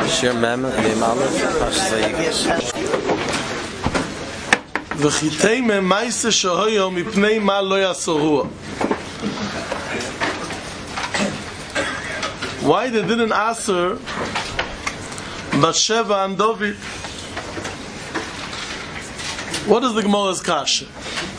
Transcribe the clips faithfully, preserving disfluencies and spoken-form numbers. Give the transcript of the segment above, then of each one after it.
Shir Mem Mem Aleph Pashas V'chitei me ma'ase shehoyo mipnei ma lo yasorua. Why they didn't answer Bathsheba and David? What is the Gemara's kasha?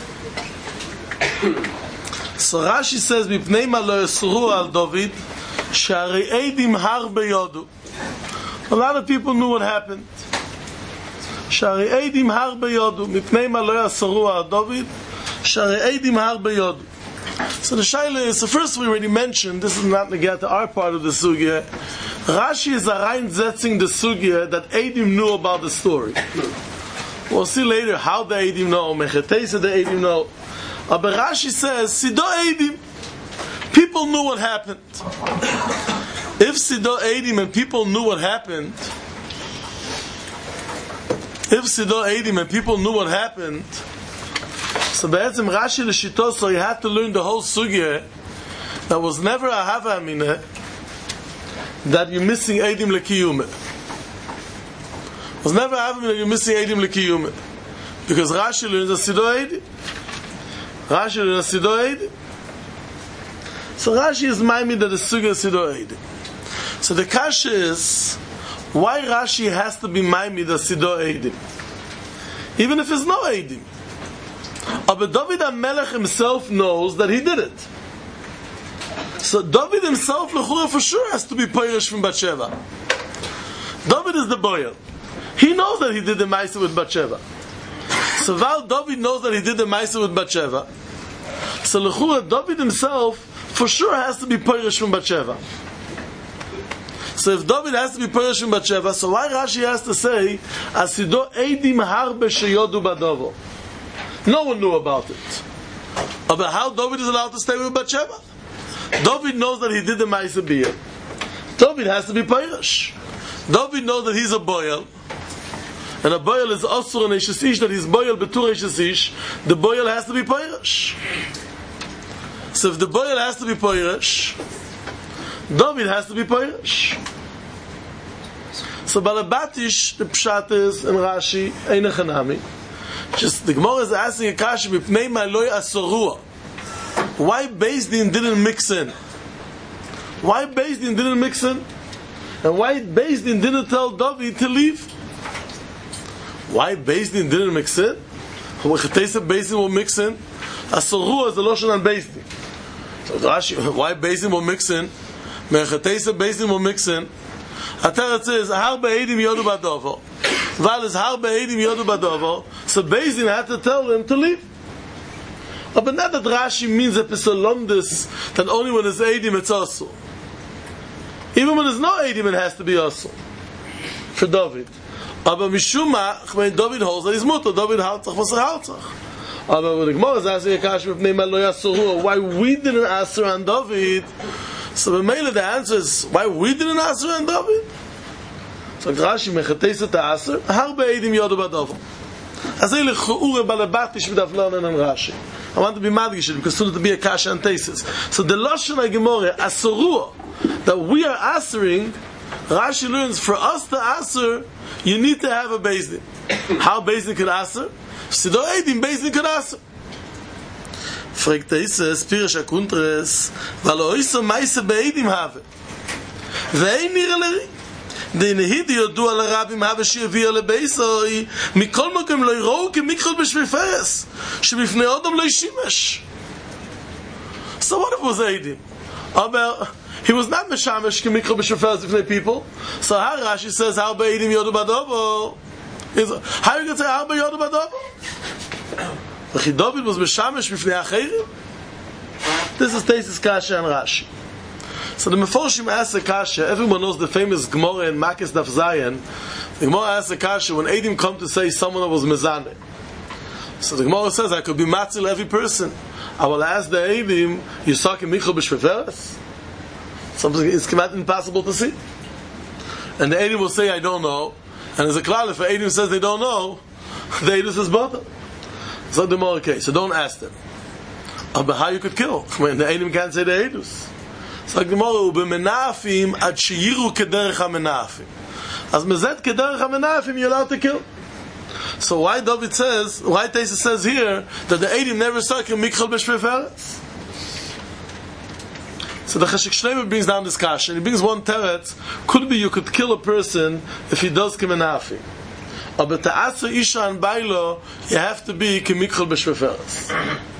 So Rashi says mipnei ma lo yasorua al David shari eidim harbe yodu. A lot of people knew what happened. Shari eidim harbe yodu mipnei ma lo yasorua al David shari eidim harbe yodu. So the shaila is, the first we already mentioned, this is not to get to our part of the sugya. Rashi is reinsetzing the sugya that Eidim knew about the story. We'll see later how the Eidim know, Mechetesa the Eidim know. But Rashi says, Sido Eidim, people knew what happened. If Sido Eidim and people knew what happened, if Sido Eidim and people knew what happened, so Be'etzim Rashi l'shito, so he had to learn the whole sugya that was never a hava amina that you're missing Eidim l'kiyume. Was never a hava amina that you're missing Eidim l'kiyume. Because Rashi learns a Sido Eidim. Rashi learns a Sido Eidim. So Rashi is maimid that the sugya is Sido Eidim. So the kasha is, why Rashi has to be maimid a Sido Eidim? Even if there's no Eidim. But David HaMelech himself knows that he did it. So David himself, l'chura, for sure has to be Pirish from Bathsheba. David is the boy. He knows that he did the Maisa with Bathsheba. So while David knows that he did the Maisa with Bathsheba, so l'chura, David himself for sure has to be Pirish from Bathsheba. So if David has to be Pirish from Bathsheba, so why Rashi has to say, Asido Eidim Harbe Sheyodu Badovo? No one knew about it. About how David is allowed to stay with Bathsheba. David knows that he did the Ma'aseh Biyah. David has to be Pirish. David knows that he's a boil. And a boil is Asur and Eishes Ish, that he's boil betur Eishes Ish. The boil has to be Pirish. So if the boil has to be Pirish, David has to be Pirish. So Balabatish, the Pshat is, in Rashi, Eine Chanami. Just the Gemara is asking a kasha mipnei ma lo yasorua. Why Beis Din didn't mix in? Why Beis Din didn't mix in? And why Beis Din didn't tell David to leave? Why Beis Din didn't mix in? Wechetesa Beis Din will mix in. Asorua is the loshon on Beis Din. So Rashi, why Beis Din will mix in? Wechetesa Beis Din will mix in. Ateret says har be'edim yodu badovo. Val is har be'edim yodu badovo. So Beis Din had to tell him to leave. But not that Rashi means a pesolomdis that only when there's Eidim it's also. Even when there's no Eidim it has to also for David. But Mishuma, when David holds that he's mutter, David haltzach v'sar haltzach. But when the Gemara is asking a kasha of Neima lo yasoru, why we didn't answer on David? So the mail the answer is why we didn't answer on David. So Rashi mechatesa to answer har be'edim yodu badovo. Azay lechuure balabatish v'davlon and Rashi. I want to be madgish because soon to be a kasha and tesis. So the lashon hagemore asorua that we are answering, Rashi learns for us to answer, you need to have a Beis Din. How Beis Din can answer? Sido Eidim Beis Din can answer. Fragt Teises, Pirish Akuntres, weil er euch so meise be'edim have. Ve'ein nire leri. Den hidi yodu al rabim have she'avir lebeisoi, mikol mokem lo yirou kemikhol b'shviferes, shebifnei odom lo yishimesh. So what if it was Eidim? Aber he was not meshamesh kemikhol b'shviferes b'fnei people. So how Rashi says, how be'edim yodu badovo? How you going to say, how be'yodu badovo? David was meshamesh b'fnei acherim. This is Teisis Kasha and Rashi. So the Meforshim asks a kasha. Everyone knows the famous Gemara in Makis Daf Zayin. The Gemara asks a kasha when Eidim come to say someone that was mezaneh. So the Gemara says, I could be matzil every person. I will ask the Eidim, you saw kemichol b'shveferes? Something is impossible to see. And the Eidim will say, I don't know. And as a klal, if the Eidim says they don't know, the Eidim says bother. So the Gemara case. So don't ask them. But how you could kill? When the Eidim can't say the Eidus. So the Gemara, u'b'menafim ad sheyiru kederech ha'menafim. As mezet kederech hamenafim, you're allowed to kill. So why David says, why Taisa says here that the Eidim never saw Michal b'shveferes? So the Cheshik Shleimah brings down this kasha, and he brings one teretz. Could be you could kill a person if he does kemenafim. But ta'asa isha and bailo, you have to be Michal b'shveferes.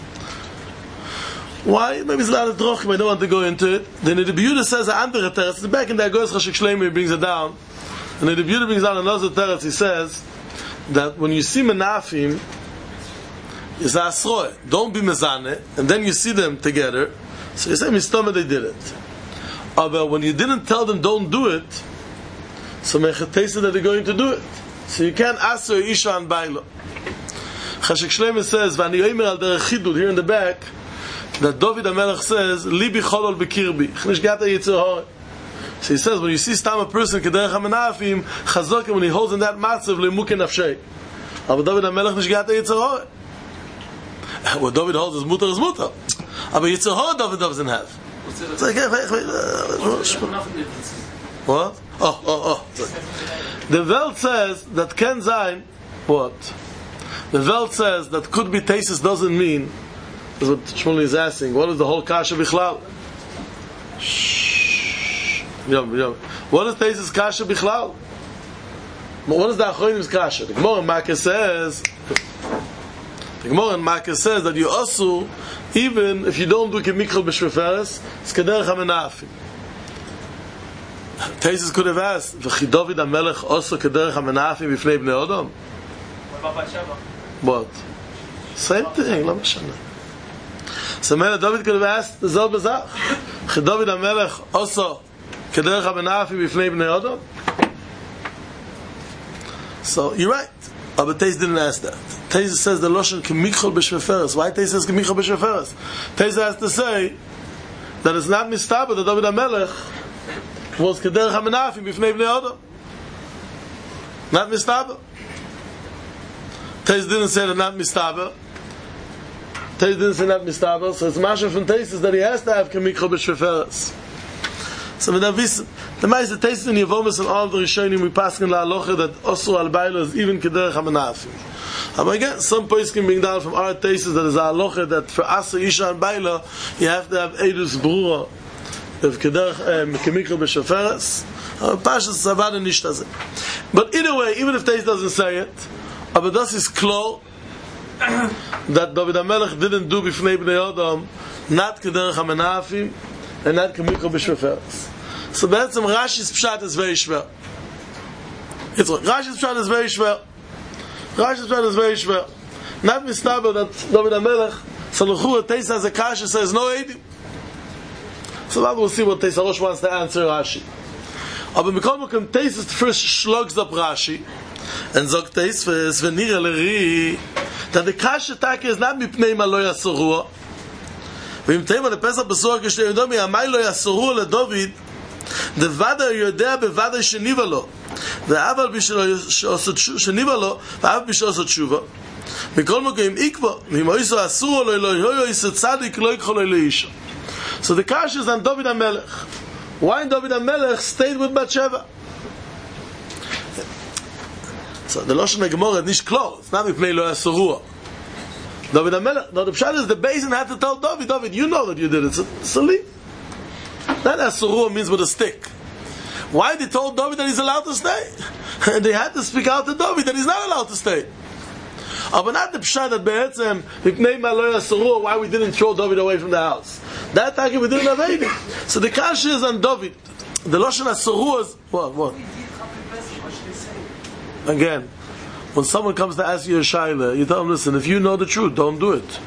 Why? Maybe it's a lot of drochim, I don't want to go into it. Then the Yehuda says an andere teretz. It's back in the Agos Cheshik Shleimah, he brings it down. And the Yehuda brings down another teretz, he says that when you see menafim, it's a asroy. Don't be mezane, and then you see them together. So you say, mistama, they did it. But when you didn't tell them don't do it, so mechatesa that they're going to do it. So you can't ask her isha and bailo. Cheshik Shleimah says, v'ani yomer al derech chidud, here in the back, that David HaMelech says, libi cholol bekirbi, chnish gata yitzur hore. So he says, when you see stam a person kederech hamenafim, chazokim, when he holds in that matzav, lemuke nafshei. But David HaMelech nish gata yitzur hore. What David holds is mutar is mutar. But yitzur hore David doesn't have. It's like, what? Oh, oh, oh. The Welt says that Ken Zayn, what? The Welt says that could be Tesis doesn't mean, that's what Shmuley is asking, what is the whole kasha bichlal? Shh. Yum, yum. What is Tesis kasha bichlal? What is the Achronim's kasha? The Gemara in Makkah says, the Gemara in Makkah says that you also, even if you don't do Michal b'shveferes, it's kederech hamenafim. Tesis could have asked, "V'chi David HaMelech also kederech hamenafim b'fnei bnei Adam?" What about Batsheva? What? Same thing. Lo mashana. So Melech David could have asked the Zel Bezach, "V'chi David HaMelech also kederech hamenafim b'fnei bnei Adam?" So you're right. But Tesis didn't ask that. Tesis says the Loshen k'michol b'shveferes. Why Tesis says k'michol b'shveferes? Tesis has to say that it's not mistaber that David HaMelech was kederech hamenafim b'fnei bnei Adam. Not mistaber. Tesis didn't say that not mistaber. Tesis didn't say not mistaber. So it's masha from Tesis that he has to have k'michol b'shveferes. So we have this, the Meise Tesis in Yevomis and all of the Rishonim we pass in La Aloche that Osur al Bailo is even kederech hamenafim. But again, some points can bring down from our Tesis that is a Aloche that for Asa Isha and Bailo you have to have Eidus Brura of kederech k'michol b'shveferes. Pashas Savada Nishtazeh. But either way, even if Tesis doesn't say it, but this is clear that David HaMelech didn't do b'fnei bnei Adam not kederech hamenafim and not k'michol b'shveferes. So be'etzem Rashi's pshat is very shver. It's right. Rashi's pshat is very shver. Rashi's pshat is very shver. Not mistaber that David HaMelech Saluchu Teisa has a kasha says no eidim. So now we'll see what Teisa Rosh wants to answer Rashi. Aber mikol mokem Teisa first shlogs up Rashi and zog Teis v'nira l'ri that the kasha taka is not mipnei ma lo yasorua. ואם תאים על הפסח בסורק כשתי יודומי, המי לא יסורו לדוד, דוודא יודע בוודא שניבה לו, ואבל שניבה לו, ואבל בשביל עושות תשובה. מכל מוקם איקבו, ואם אויסו אסורו לו, לא יויסו צדיק, לא יקחו לו לאישו. So the kasha is on David HaMelech. Why David HaMelech stayed with Batsheva? So the Lashon HaGemorah is nicht klar. It's not mipnei lo yasoruah. David HaMelech, no, the pshat is the Beis had to tell David, David, you know that you did it, so, so leave. That Asurua means with a stick. Why they told David that he's allowed to stay? And they had to speak out to David that he's not allowed to stay. Oh, but not the pshat that Be'etzem, Mipnei Ma'lo Asurua, why we didn't throw David away from the house. That time we didn't have anything. So the kasha is on David. The Lashon Asurua is, what, what? Again. When someone comes to ask you a shaila, you tell them, listen, if you know the truth, don't do it.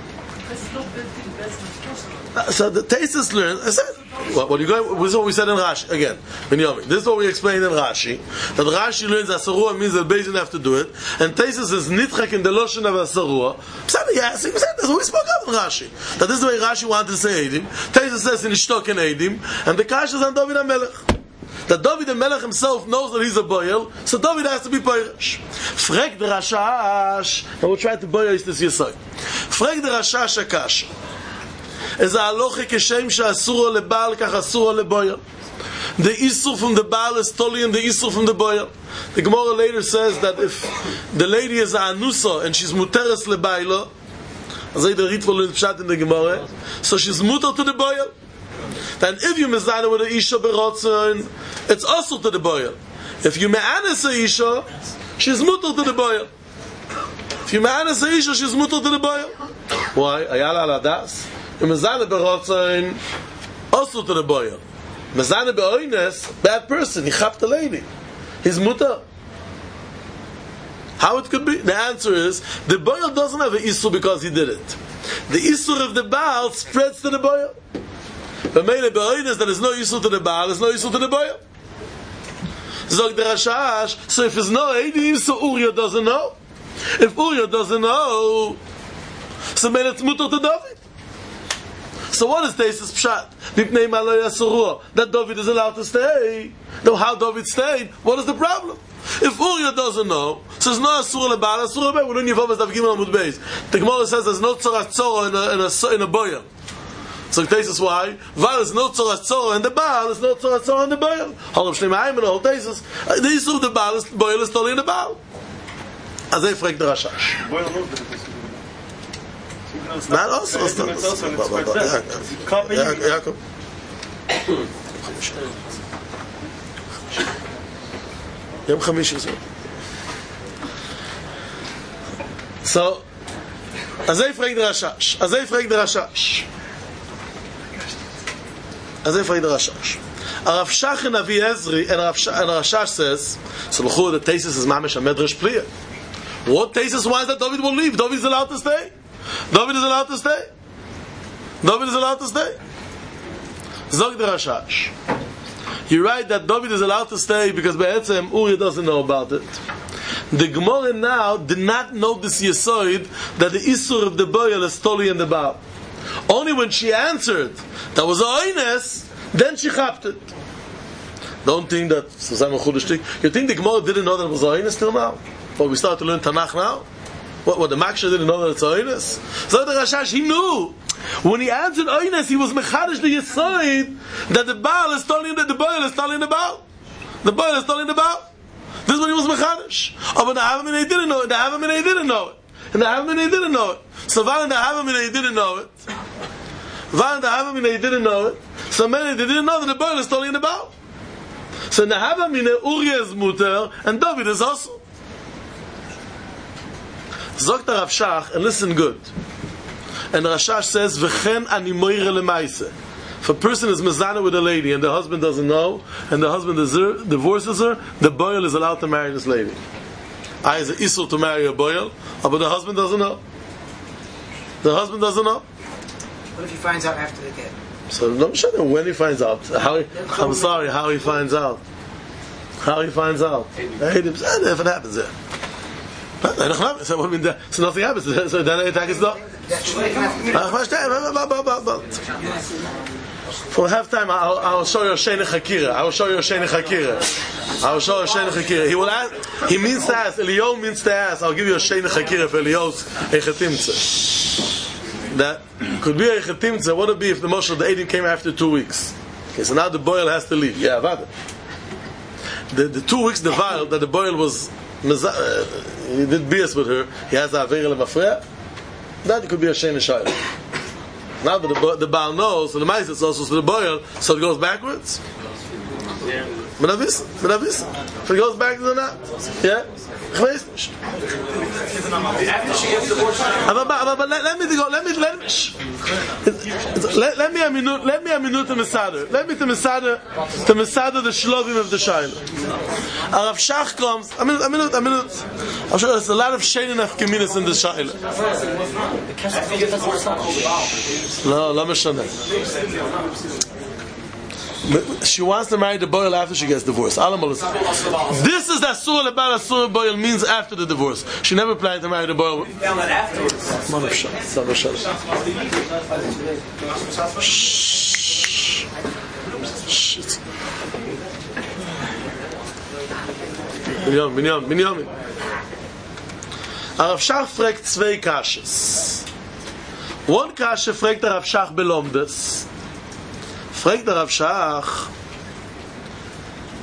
Uh, so the Tesis learns, I said, what, what are you going, this is what we said in Rashi, again, Binyamin. This is what we explained in Rashi, that Rashi learns Asarua means that Beis have to do it, and Tesis is nitchak in the Loshen of Asarua. Said, yes, we said this, we spoke up in Rashi. That this is the way Rashi wanted to say Eidim. Tesis says in Ishtok and Eidim, and the Kash is on David HaMelech. That David HaMelech himself knows that he's a boil, so David has to be Poirish. Frek the Rashash, and we'll try to Poirish this Yisai. Frek the Rashash HaKash. Is a haloche keshem she'asuro lebal kach asuro leboil. The Isur from the Baal is totally in the Isur from the Boyal. The Gemara later says that if the lady is a Anusa and she's Muteres leBaila, as I read for the Pshat in the Gemara, so she's Muter to the Boyal. Then if you mezana with the Isha berotzen, it's also to the Boyal. If you me'anes a Isha, she's Muter to the Boyal. If you me'anes a Isha, she's Muter to the Boyal. Why? Ayala ala das. If mezana berotzen, also to the Boyal. Mezana be'oines, bad person, he chapped the lady. He's Muter. How it could be? The answer is, the Boyal doesn't have an Isur because he did it. The Isur of the Baal spreads to the Boyal. But mele be'oines, there is no Isur to the Baal, there's no Isur to the Boyal. Zog the Rashash, so if there's no Eidi Isur, Uriah doesn't know. If Uriah doesn't know, so mele it's Muter to David. So what is this pshat? That David is allowed to stay. Now how David stayed? What is the problem? If Uriah doesn't know, so there's no Asur leBaal, Asur leBaal. We don't Yevamos Daf Gimel Amud Beis. The Gemara says there's no Tzoras Tzora in a in a, in a Boyal. So this is why. While there's no Tzoras Tzora in the Baal, there's no Tzoras Tzora in the Boyal. Halav Shnei Ma'ayim and the whole thesis. The Isur of the Baal is Boyal is totally in the Baal. As they fragt the Rashash. Not also. It's also Yaakov. Yom Chamishi. So, as they fragt the Rashash. As they fragt the Rashash. As they fragt the Rashash. Rav Shach and Avi Ezri and Rav Rashash says, so l'chur the thesis is mamish a medrash pliya. What thesis? Why is that David will leave? David is allowed to stay. David is allowed to stay. David is allowed to stay. Zog the Rashash. You write that David is allowed to stay because Be'etzem Uriah doesn't know about it. The Gemara now did not know this Yesoid that the Isur of the Boyal is totally in the Baal. Only when she answered that was a oines, then she chapped it. Don't think that you think the Gemara didn't know that it was a oines till now? But we start to learn Tanakh now. What, what the Maksha didn't know that it's oines? So the Rashash, he knew. When he answered oines, he was mechadish the Yesoid that the Baal is totally in the, the Boyal is totally in the Baal. The Boyal is totally in the Baal. This is when he was mechadish. Oh, but the Havaminei didn't know it. The Havaminei didn't know it. And the Havaminei didn't know it. So while the Havaminei didn't know it, while the Havaminei didn't know it, so many they didn't know that the Boyal is totally in the Baal. So in the Havaminei, Uriah is muter, and David is also. Zogt Rav Shach, and listen good. And Rashash says, "V'chen ani moire lemaise." If a person is mezana with a lady and the husband doesn't know, and the husband divorces her, the boyal is allowed to marry this lady. I is an isur to marry a boyal, but the husband doesn't know. The husband doesn't know. What if he finds out after the get? So don't show him when he finds out. How he, I'm sorry, how he finds out. How he finds out. If it happens there. So what mean? So nothing happens. So then the attack is not. For halftime, I'll, I'll show you a Shene Chakira. I will show you a Shene Chakira. I will show you a Shene Chakira. He will ask. He means to ask. Eliyahu means to ask. I'll give you a Shene Chakira for Eliyahu's Eichetimtze. That could be a Eichetimtze. What would it be if the Moshe the Eidim came after two weeks? Okay, so now the boil has to leave. Yeah, Avada. The the two weeks the while that the boil was uh, he did B S with her. He has a Avera Lemafreya. That could be a Shene Shayla. Now that the, the Baal knows, so the Maisa is also to the Boyal, so it goes backwards. Menavis, Menavis. If it goes backwards or not, yeah. But let me go. Let me let me. Let, let me a minute. Let me a minute to Masada. Let me to Masada. To Masada the shlovim of the Shaila. Rav Shach comes. A minute. A minute. A minute. I'm sure there's a lot of shayla nafkaminas in the Shaila. No, let me show you. She wants to marry the boyal after she gets divorced. This is that surah about a surah boyal means after the divorce. She never planned to marry the boyal. Shit. Binyamin, Binyamin, Binyamin. Rav Shach fragt zwei Kashes. One Kashe fragt Rav Shach belomdes. Fragt der Rav Shach,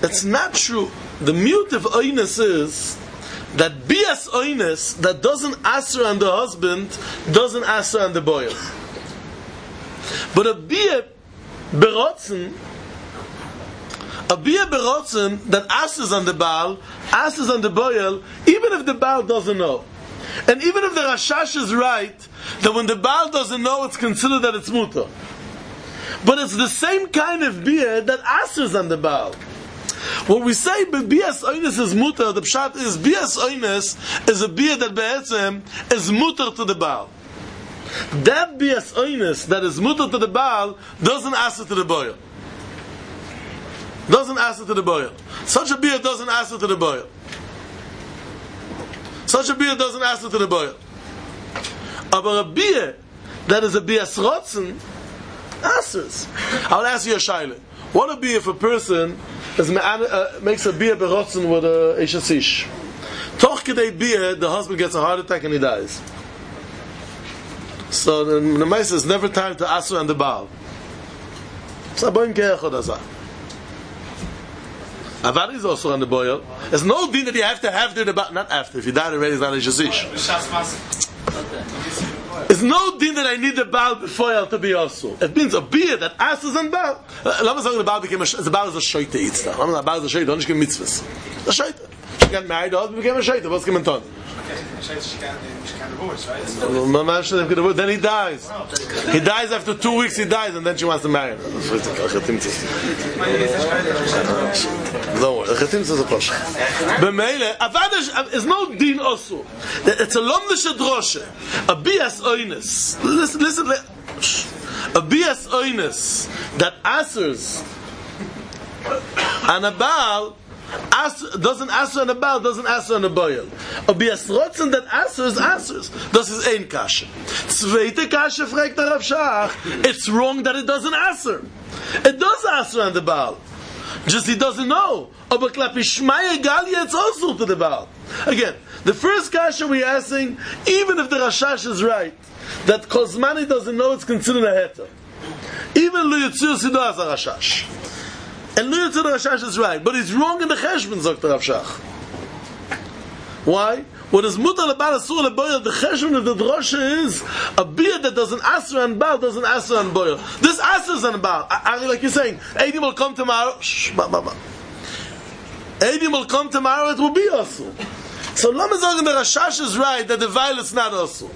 That's not true. The mute of oinus is that bias oinus that doesn't answer on the husband doesn't answer on the boil. But a bia berotzen, a bia berotzen that answers on the baal, answers on the boil, even if the baal doesn't know. And even if the Rashash is right, that when the baal doesn't know, it's considered that it's mutar. But it's the same kind of bia that answers on the baal. When we say bias oinus is mutar, the pshat is bias oinus is a bia that be'etzem is mutar to the baal. That bias oinus that is mutar to the baal doesn't answer to the boil. Doesn't answer to the boil. Such a bia doesn't answer to the boil. Such a bia doesn't answer to the boil. But a bia that is a bias rotzen answers. I will ask you a shaila. What would be if a person is, uh, makes a bia berotzen with a ishasish? Toch kedei bia, the husband gets a heart attack and he dies. So the Nemaisa is never time to asu and the baal. So boim ke'echod azah. Avad is also on the boil. There's no din that you have to have the baal. Not after. If you died already, it's not a ishasish. It's no din that I need the baal before I to be also. It means a beer that asks on baal. Lama sagen the baal became a the baal is a shoyte itzda. Lama the baal is a shoyte, don't you give mitzvahs. A shoyte. She got married, the husband became a shoyte. What's coming on? Then he dies. He dies after two weeks. He dies, and then she wants to marry him. Don't worry. Chatimtzah is a posh. B'meile, avad is no din also. It's a lomnish droshe. A bias oinus. Listen, listen. A bias oinus that answers and a baal. As, doesn't answer on the baal, doesn't answer on the boil. A bias rotzen that answers, answers. Das is ein kashe. Zweite kashe fragt der Rav Shach. It's wrong that it doesn't answer. It does answer on the baal. Just he doesn't know. Aber klapi shmaya galia, it's also to the baal. Again, the first kashe we're asking, even if the Rashash is right, that Kozmani doesn't know, it's considered a heter. Even Lu Yitzir Sido has a Rashash. And Lu Yitzir Rashash is right, but he's wrong in the cheshbon, sagt the Rav Shach. Why? What is mutar lebal asur leboil? The cheshbon of the drosha is a beer that doesn't answer on baal, doesn't answer on boil. This answers on baal. I, I, like you're saying, Eidim will come tomorrow. Shh, ba, ba, ba. Eidim will come tomorrow. It will be asur. So Lama Zogan the Rashash is right that the vial is not asur.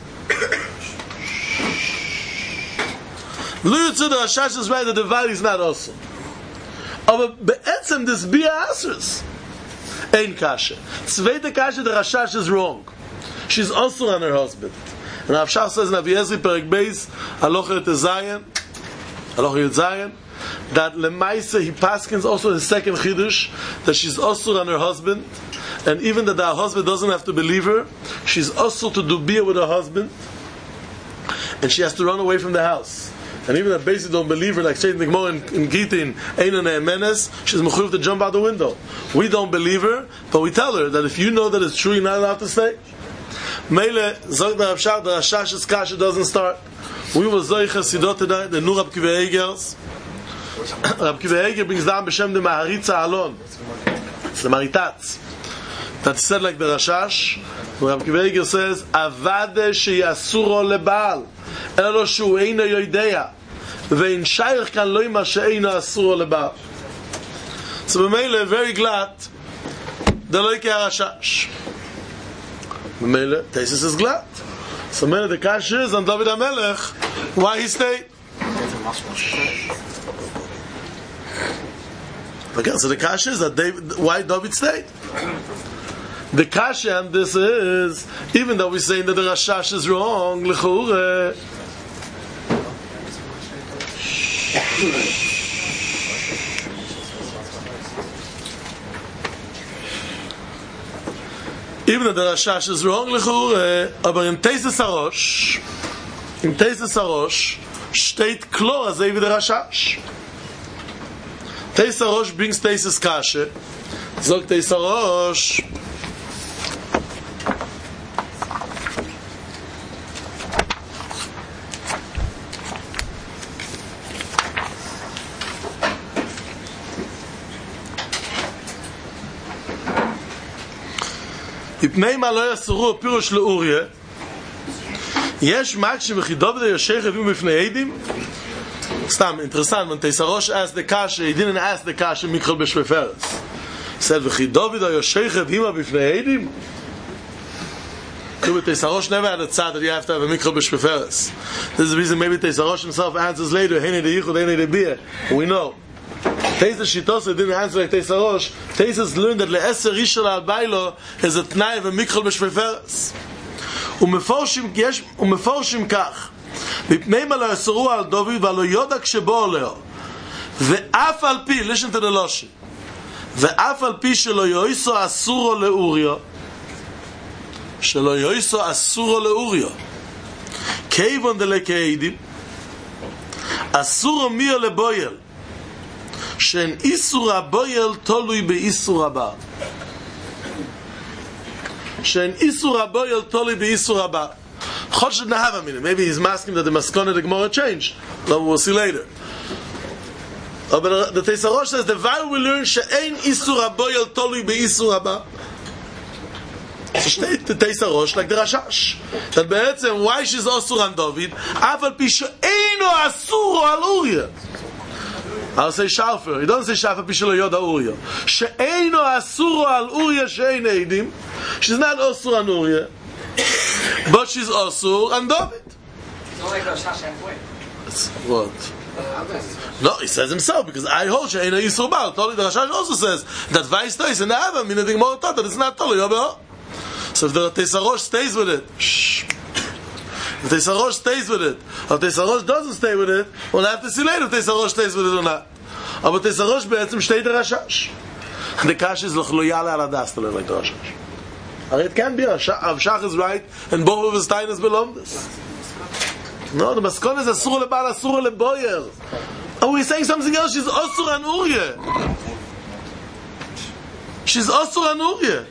Lu Yitzir the Rashash is right that the vial is not asur. But be'etzem this bia answers. Ein kasha. Zweite kasha, the Rashash is wrong. She's also on her husband. And Rav Shach says in Aviyezri Perek Beis, Halacha Zayin, Halacha Zayin, that Lemaisa he paskins also his second chidush that she's also on her husband, and even that her husband doesn't have to believe her, she's also to do bia with her husband, and she has to run away from the house. And even that basically don't believe her, like Satan the Gemara in, in Gitin, Einan Emenes, she's mechuyev to jump out the window. We don't believe her, but we tell her that if you know that it's true, you're not allowed to stay. Meile, Zog the Rav Shach, the Rashash's kasha doesn't start. We will Zoicha Sidot today, the Nur Rab Kiva Eigers. Rab Kiva Eiger brings down B'Shem the Maharitza Alon. It's the Maritatz. That said like the Rashash, Rab Kiva Eiger says, Avade sheyasuro lebal. אלא שהוא אינו יודע ואין שייך כאן לא מה שאינו אסור לבעל. So במילא, very glad זה לא יקרה הרשש. במילא, תייסס is glad. So במילא, the cash is on David HaMelech why he stayed. Okay, so the cash is that David, why David stayed. The kasha and this is, even though we're saying that the Rashash is wrong, l'chore. Even though the Rashash is wrong, l'chore, aber in Teises Harosh, in Teises Harosh, steht klar as even the Rashash. Teises Harosh brings Teises kasha, sagt Teises Harosh, מפני מה לא יסורו פירוש לאוריה, יש מקשים וכי דוד היושב הביאו בפני עדים? סתם, אינטרסנט, when Teisarosh asked the kasha, he didn't ask the kasha Mikol B'Shveferes. He said, וכי דוד היושב הביאו בפני עדים? So Teisarosh never had a tzad that you have to have a Mikol B'Shveferes. This is the reason maybe Teisarosh himself answers later, Hene de Yichud, Hene de Bia. We know. Teisa Shitosa didn't answer like Teisarosh. Teisas learned that Le'eser Rishon al Bailo is a t'nai of a Mikol B'Shveferes. ומפורשים, יש, ומפורשים כך, מפני מה לא יסרו על דוד ולא יודע כשבוא עולהו, ואף על פי, listen to the loshi, ואף על פי שלא יויסו אסורו לאוריו, שלא יויסו אסורו לאוריו, כיוון דלקהידים, אסורו מיו לבויל, שאין איסור הבויל תולוי באיסור הבא. שאין איסור הבויל תולי באיסור הבא. Chod should not have a meaning. Maybe he's masking that the maskona the Gemara changed. We'll see later. Oh, but the Teisarosh says the while we learn she'ein isur haboyel tolui be'isur haba. So state the Teisarosh like the Rashash. That be'etzem why she's osur on David af al pi she'eino asur al Uriah. I'll say Shalfer. He doesn't say Shalfer pi shelo yoda Uriah. She'eino asur al Uriah she'ein eidim. She's not osur on Uriah. But she's osur on David. It's not like Rashash halfway. What? No, he says himself because I hold she'eino isur bal. Totally, the Rashash also says that vice tois in the Ava meaning the Gemara taught that it's not totally yoda. So if the Teisarosh stays with it, shh. If Teisarosh stays with it, or Teisarosh doesn't stay with it, we'll have to see later if Teisarosh stays with it or not. But Teisarosh be'etzim steht der Rashash. The Kash is loch lo yale ala das to learn like the Rashash. It can be, Avshach is right, and both of his tainas belong this. No, the Maskon is Asur lebal, Asur leboyer. Oh, he's saying something else, she's Asur an Uriah. She's Asur an Uriah.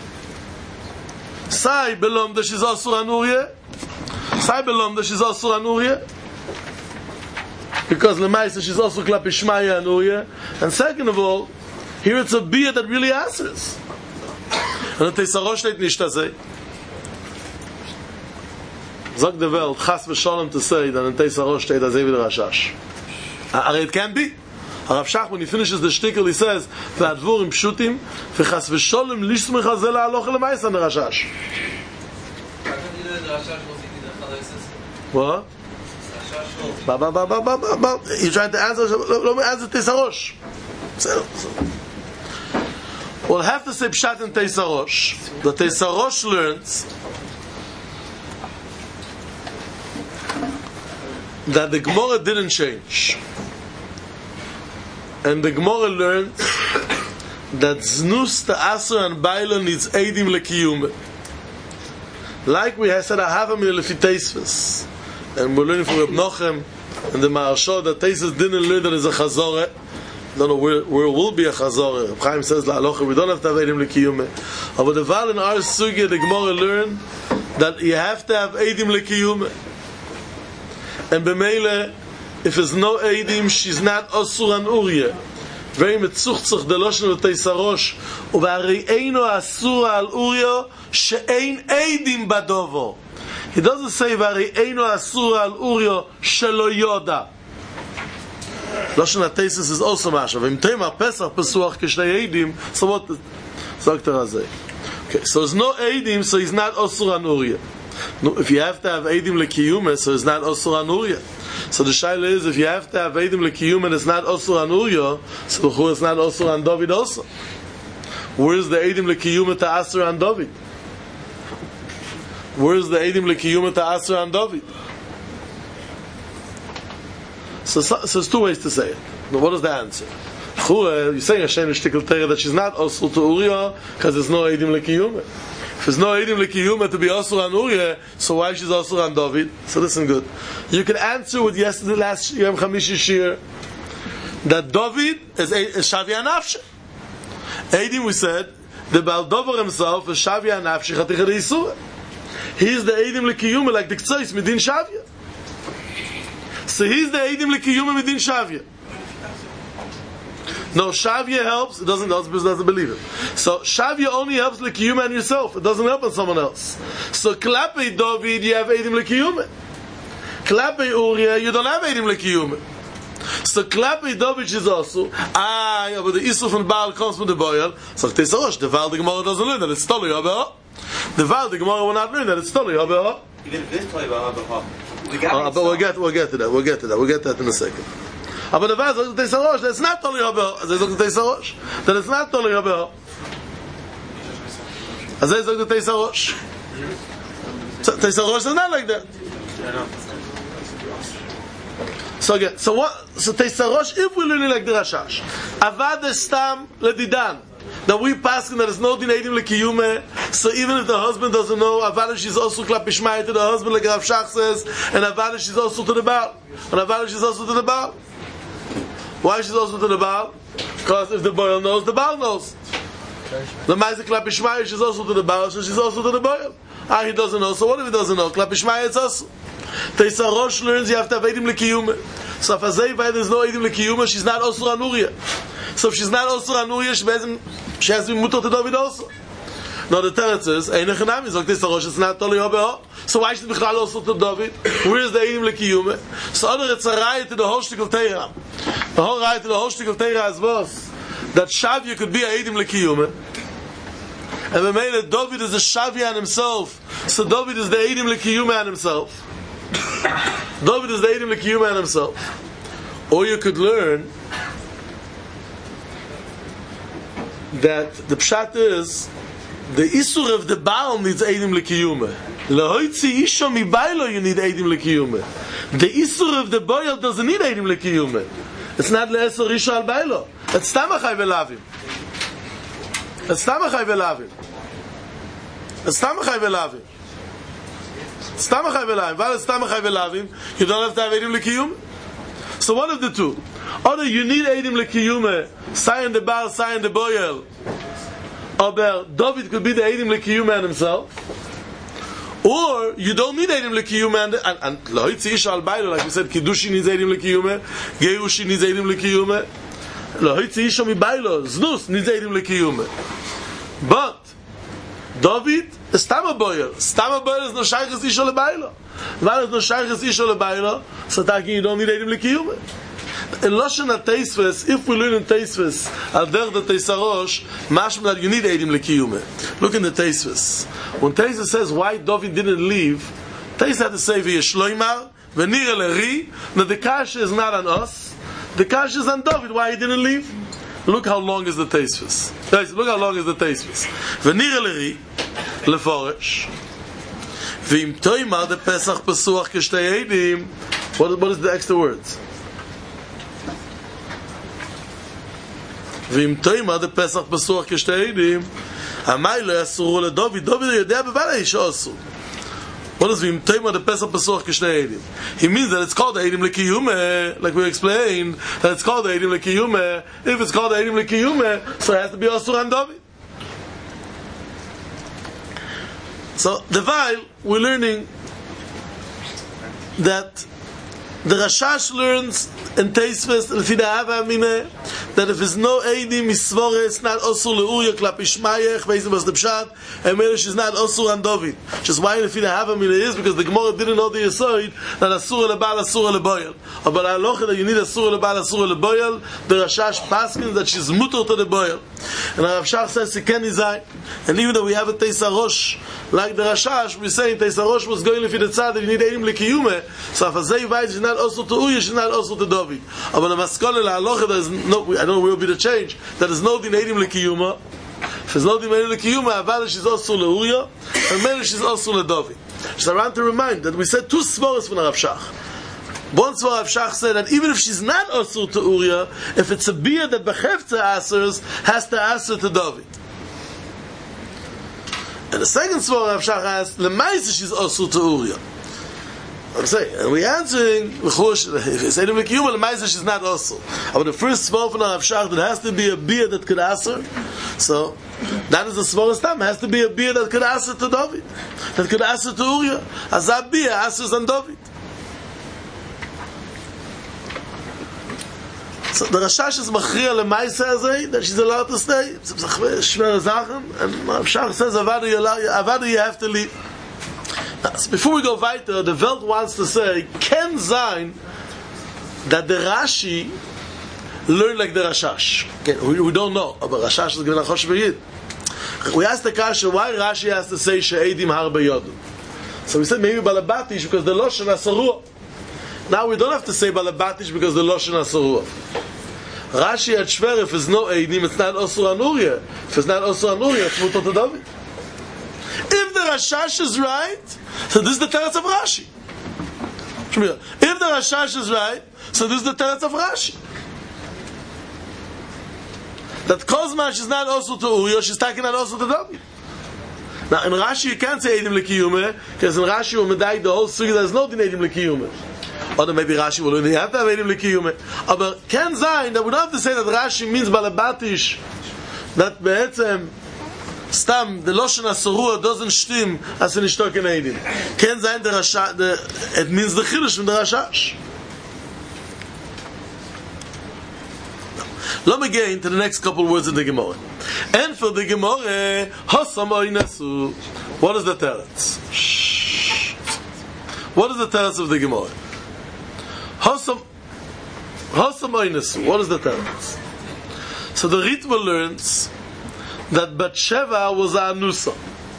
Sai belong that she's Asur an Uriah. Sai belong that she's Asur an Uriah. Because Lemaisa she's also Klapi Shmaya an Uriah. And second of all, here it's a beer that really answers. Und der Teisarosh steht nicht das sei. Sagt der Welt, Chas v'Sholem to say, that in Teisarosh steht das wie der Rashash. Aber it can be. Rav Shach, when he finishes the shtickle, he says, V'advurim pshutim, v'Chas v'Sholem lishmech hazeh la'aloch l'mayis an der Rashash. What? Ba ba ba ba ba ba ba. You're trying to answer. Let me answer Teisarosh. We'll have to say Pshat in Teisarosh. The Teisarosh learns that the Gemara didn't change. And the Gemara learned that Znus Ta'asur and Bailo needs Eidim Lekiyume. Like we have said, I have a minute lefi Teisves. And we're learning from Reb Nochem and the Maharsha that Teisves didn't learn that there's a Chazorah. No, no, where, where will be a Chazorah? Reb Chaim says, La'alocha, we don't have to have Eidim Lekiyume. But the Val in our Sugya, the Gemara learned that you have to have Eidim Lekiyume. And B'meile, if there's no Eidim, she's not Osur an Uriah. Very mitzuchtzach the Loshen of Teisarosh. U'v'arei eino Asur al Uriah she'ein Eidim badovo. He doesn't say v'arei eino Asur al Uriah shelo yoda. Loshen HaTeisus is also Masha. V'im tema Pesach Pesuach kishnei Eidim. So what sagt er azay? Okay, so there's no Eidim, so he's not Osur an Uriah. No, if you have to have Eidim Lekiyume, so it's not Osur an Uriah. So the shaila is, if you have to have Eidim Lekiyume and it's not Osur an Uriah, so who is not Osur an David also? Where's the Eidim Lekiyume to Asur an David? Where's the Eidim Lekiyume to Asur an David? So, so, so there's two ways to say it. Now, what is the answer? You're saying Hashem Shtikal Tereh that she's not Osur to Uriah because there's no Eidim Lekiyume. If there's no Eidim Lekiyume to be Osur an Uriah, so why she's Osur an David? So listen good. You can answer with yesterday, last Yom Chamishi Shir, that David is, is Shavia Nafshe. Eidim, we said, the Baal Dover himself is Shavia Nafshe Chaticha Yisura. He's the Eidim Lekiyume like the Ktsois Midin Shavia. So he's the Eidim Lekiyume Midin Shavia. No, Shavya helps. It doesn't. The husband doesn't believe it. So Shavya only helps L'Kiyuma and yourself. It doesn't help on someone else. So Klape David, you have Eidim L'Kiyuma. Klape Uriah, you don't have Eidim L'Kiyuma. So Klape David is also ah, yeah, but the Isur from Baal comes from the Boyal. So Tesarosh, the Val the Gemara doesn't learn that it's Toli Habeha. The Val the Gemara will not learn that it's Toli Habeha. Even if it's Toli Habeha. Uh, but we'll get we'll get to that. We'll get to that. We'll get to that in a second. Uh, but the Val is Tesarosh. That's not Toli Habeha. As I look at Tesarosh, that it's not Toli Habeha. As I look at Tesarosh. Tesarosh is not like that. So again, so what? So Teisarosh, if we're learning like the Rashash, Avad Stam Ledidan, that we pass that there's no din Eidim L'Kiyume. So even if the husband doesn't know, Avadish is also Klapishmai to the husband, like Rav Shach says, and Avadish is also to the Baal, and Avadish is also to the Baal. Why is she also to the Baal? Because if the boy knows, the Baal knows. The Ma'aser Klapishmai is also to the Baal, so she's also to the boy. Ah, he doesn't know. So what if he doesn't know? Klapishmai it's also. Teisarosh learns you have to have Eidim L'Kiyume. So if Azayvai there's no Eidim L'Kiyume, she's not Osur Anuria. So if she's not Osur Anuria, she has, she has to be Mutter to David also. Now the Teretz is, Ein Echanami, so Teisarosh, it's not Toli Habeha. So why should it be Bichlal Osur to David? Where is the Eidim L'Kiyume? So other it's a raya to the whole shtick of Teira. The whole raya to the whole shtick of Teira is was that Shavya could be a Eidim L'Kiyume. And we made it, David is a Shavya on himself. So David is the Eidim L'Kiyume on himself. David is the Eidim L'Kiyume on himself. Or you could learn that the Pshat is the Isur of the Baal needs Eidim L'Kiyume. Lehoitzi Isha mi Bailo you need Eidim L'Kiyume. The Isur of the Boyal doesn't need Eidim L'Kiyume. It's not Le'esor Isha al Bailo. It's Tamachai Ve'lavim. It's Tamachai Ve'lavim. It's Tamachai Ve'lavim. Stamachai Ve'lavim. While it's Stamachai Ve'lavim, you don't have to have Eidim L'Kiyume. So one of the two. Either you need Eidim L'Kiyume, Sayin the Baal, Sayin the Boyel, or David could be the Eidim L'Kiyume and himself, or you don't need Eidim L'Kiyume and and Loitzi Isha al Bailo, like we said, Kiddushi needs Eidim L'Kiyume, Geushi needs Eidim L'Kiyume, Loitzi Isha mi Bailo, Znus needs Eidim L'Kiyume. But David is Stama Boyer. Stama Boyer is no Shaykhis Isha LeBailo. While it's no Shaykhis Isha LeBailo, so that you don't need Eidim L'Kiyume. In Lashon HaTeisves, if we learn in Teisves, al der the Teisarosh, mashma that you need Eidim L'Kiyume. Look in the Teisves. When Teisves says why David didn't leave, Teisves had to say v'yeshloimar, v'nir eleri, that the kash is not on us, the kash is on David, why he didn't leave. Look how long is the Teisves. Look how long is the Teisves. V'nir eleri, leforesh, v'im toimar de Pesach Pesuach k'shtei Eidim. What what is the extra words? V'im toimar de Pesach Pesuach k'shtei Eidim. Amai lo yasuru leDavid. David yodea b'valei she'asu. What does v'im toimar de Pesach Pesuach k'shtei Eidim? He means that it's called the Eidim L'Kiyume, like we explained, that it's called the Eidim L'Kiyume. If it's called the Eidim L'Kiyume, so it has to be asur on David. So the while we're learning that the Rashash learns in Teisves that if there's no Eidim Misvore, it's not Osur Le'Uriah Klap Ishmayech, basically was the Pshat, and Melish is not Osur on David. Just why in Fida Havamina is because the Gemara didn't know the Yesoid that Asur Le'Bal, Asur Le'Boyal. But Alocha that you need Asur Le'Bal, Asur Le'Boyal, the Rashash paskins that she's mutter to the Boyal. And Rav Shach says Siken Izai. And even though we have a Teisarosh like the Rashash, we say Teisarosh was going to Fida Tzad that you need Eidim L'Kiyume. So if Azay Vayz is not Osur to Uriah, she's not Osur to David. But the Maskole La'alocha there is no, I don't know where will be the change. That is no din Eidim L'Kiyuma. If there's no din Eidim L'Kiyuma, Avadish is Osur Le'Uriah, and Melish is Osur Le'David. Just around to remind that we said two svaros from Rav Shach. One svar Rav Shach said that even if she's not Osur to Uriah, if it's a beer that Bechefta asers, has to answer to David. And the second svar Rav Shach asked, L'maisa she's Osur to Uriah. I'm saying, and we're answering, if it's Eidim L'Kiyume, the Ma'aser she's not also. But the first svor from Rav Shach, there has to be a beer that could answer. So, that is the svor time. It has to be a beer that could answer to David. That could answer to Uriah. As that beer answers on David. So the Rashash is machriya lemaisa azay that she's allowed to stay. It's shver zachen, and Shach says avada avada you have to leave. Now, so before we go weiter, the Welt wants to say ken zayin that the Rashi learned like the Rashash. Okay, we, we don't know, but Rashash is given a chosh b'yid. We asked the kasha why Rashi has to say she'edim har b'yodu. So we said maybe balabatish because the loshen asarua. Now we don't have to say balabatish because the loshen asarua. Rashi at shver if it's no eidim, it's not osur anuria. If it's not osur anuria, it's mutot David. If the Rashash is right, so this is the teretz of Rashi. If the Rashash is right, so this is the teretz of Rashi. That Kozmash is not also to Uriah, she's talking not also to David. Now in Rashi you can't say Eidim L'Kiyumeh, because in Rashi when Medayik the whole sugi there's no din Eidim L'Kiyumeh. Or then maybe Rashi will only have to have Eidim L'Kiyumeh. But can Zayin that we don't have to say that Rashi means Balabatish, that Be'etzem Stam the Loshen HaSorua doesn't shtim as in Ishtok and Eidim. Can Zayin the Rashash, the, it means the Chidush from the Rashash. Let me get into the next couple words of the Gemara. And for the Gemara, Hasam Oynesu. What is the teretz? What is the teretz of the Gemara? Hasam Hasam Oynesu. What is the teretz? So the Ritva learns that Batsheva was a Anusa.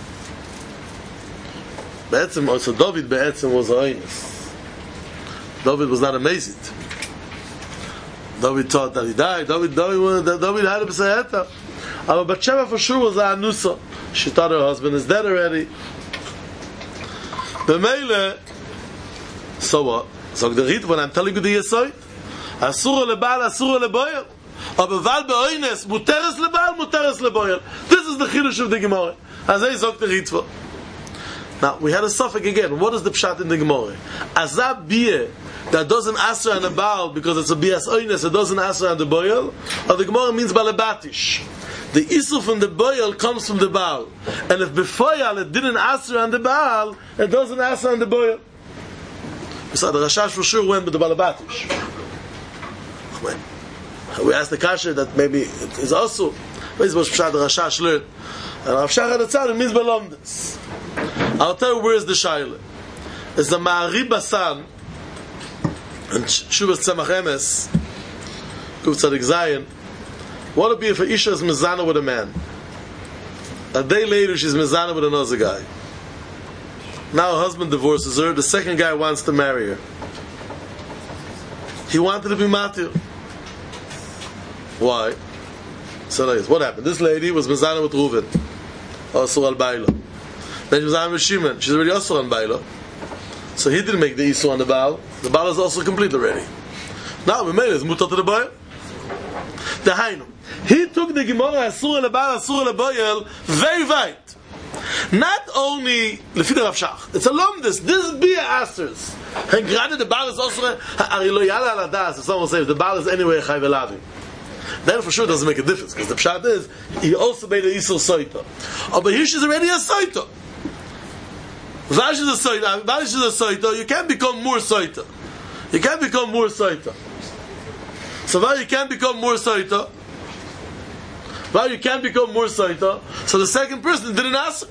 Be'etzem, also David Be'etzem was a Oynes. David was not amazing. David thought that he died. David, David, David had a B'sayeta. But Batsheva for sure was a Anusa. She thought her husband is dead already. B'meile, so what? So the Rit, when I'm telling you the Yesoid, Asura lebal, Asura leboyer. Aber val beoines, muteres lebal, muteres leboyer. This is the Chidush of the Gemara. As I said the Ritva. Now, we had a suffix again. What is the pshat in the Gemara? Azab biyeh, that doesn't answer on the Baal because it's a bias oines, it doesn't answer on the boil, or the Gemara means balabatish. The issue from the boil comes from the Baal. And if befoyal it didn't answer on the Baal, it doesn't answer on the boil. So the Rashash for sure went with the balabatish. We asked the kasha that maybe it is also, what is what pshat the Rashash learned? And Rav Shachar Tzad means belomdes. I'll tell you where is the shaila. It's the Ma'ari Basan and Shuvas Tzemach Emes, Kuf Tzadik Zayin. What would be if an Isha is mezana with a man? A day later she's mezana with another guy. Now her husband divorces her, the second guy wants to marry her. He wanted to be matir. Why? So nice. What happened? This lady was mezana with Reuven, Asur al Baila. Then she was mezana with Shimon. She's already Asur al Baila. So he didn't make the Isur on the Baal. The Baal is also complete already. Now we made it. It's mutar to the Baal. The Hainu. He took the Gemara Asur al Baal, Asur al Baal very weit. Not only Lefi the Rav Shach. It's a lomdus. This Bia Asters. And granted the Baal is also Ari lo yala ala das. If someone says the Baal is anyway Chai Velavim, then for sure it doesn't make a difference, because the pshat is he also made an Isur Soita. Oh, but here she's already a Soita. Vash is a Soita. Vash is a Soita. You can't become more Soita. You can't become more Soita. So why you can't become more Soita? Why you can't become more Soita? So the second person didn't answer.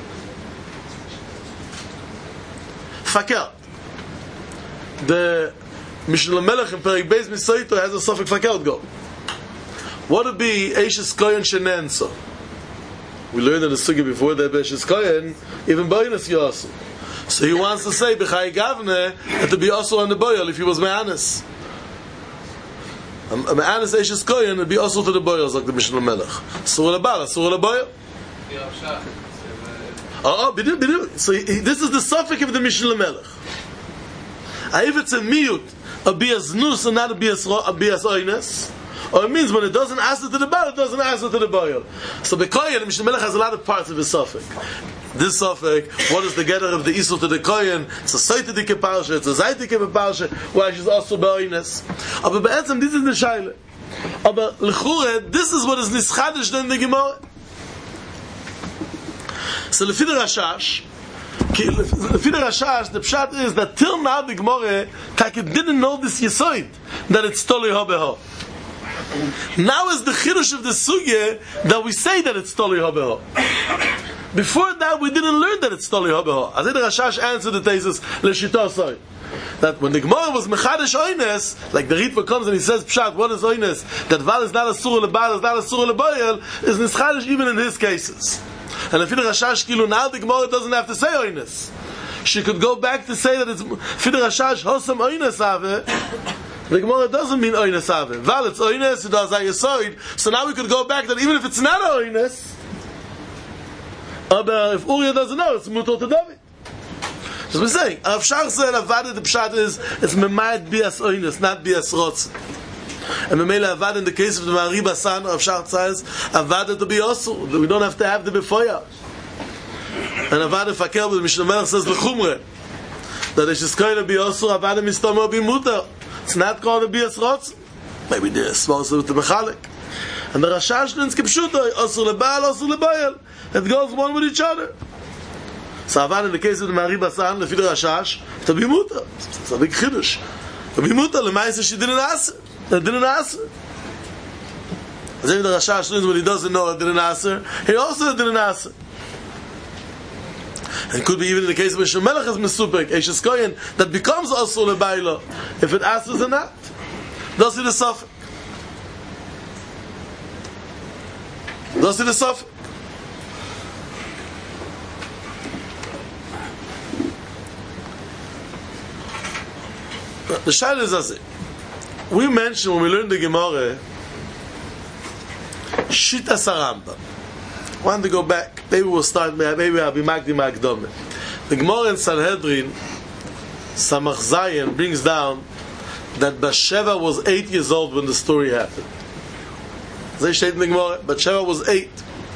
Fakel. The Mishnah Melech in Perek Beis Misoito has a suffix Fakel go. What would be Eishes Kohen Shenenso? We learned in the Sugi before that Eishes Kohen, even Boynes Yosu. So he wants to say, B'chai Gavne, that to be also on the Boyel if he was Me'anis. A Me'anis Eishes Kohen would be also to the Boyels, like the Mishnah Melech. Surah L'Bala, Surah L'Boyel. Oh, oh, bidu, bidu. So he, this is the suffix of the Mishnah Melech. If it's a miyut, a bias nus and not a bias oines, or it means when it doesn't answer to the Baal, it doesn't answer to the Boyel. So the Kohen, Mishnah Melech has a lot of parts of his suffix. This suffix, what is the getter of the Isur to the Kohen? It's a Saitadike Parsha, it's a Zaitike Parsha, why she's also Boines. Aber be'etzem, this is the Shaila. Aber l'chure, this is what is nischadish in the Gemara. So lefi the Rashash, lefi the Rashash, the pshat is that till now the Gemara, Taka didn't know this Yesoid, that it's Toli Ho Beho. Now is the chiddush of the sugya that we say that it's toli habeho. Before that, we didn't learn that it's toli habeho. As the Rashash answered the thesis l'shitosai, that when the Gemara was mechadesh oines, like the Ritva comes and he says pshat, what is oines? That val is not a surah lebal, is not a surah lebayel, is nischadesh even in his cases. And if the Rashash kilu now the Gemara doesn't have to say oines. She could go back to say that it's Fid Rashash Hosam Oines Ave. The Gemara doesn't mean Oines Ave. Val, it's Oines, it does Ayasoid. So now we could go back that even if it's not Oines, but if Uriah doesn't know, it's Mutor to David. As we're saying, Rav Shach said, Avad, the Pshat is, it's Memayat Bias Oines, not Bias Rotz. And Memela Avad, in the case of the Mari Basan, Rav Shach says, Avad to be also. We don't have to have the before. And Avad Fakel, the Mishnah Melech says l'chumre that it is going to be also Avad Mistama be mutar. It's not going to be a srotz. Maybe this small with the mechalik. And the Rashash learns kipshuta also lebal also lebayel. It goes one with each other. So Avad in the case of the Mari Basan, the Fid Rashash, to be mutar. It's a big chiddush. To be mutar, lemaisa she didn't answer. It didn't answer. As if the Rashash learns when he doesn't know it didn't answer, he also didn't answer. And it could be even in the case of Mishnah Melech as Mesupek, Eishes Koyen, that becomes also Lebaila, if it answers or not. Does it a suffix? Does it a suffix? The Shaila is as it. We mentioned when we learned the Gemara, Shita Saramba. I want to go back. Maybe we'll start. Maybe I'll be Magdi Magdome. The Gemara in Sanhedrin, Samach Zayin, brings down that Bathsheba was eight years old when the story happened. They state in the Gemara, Bathsheba was eight.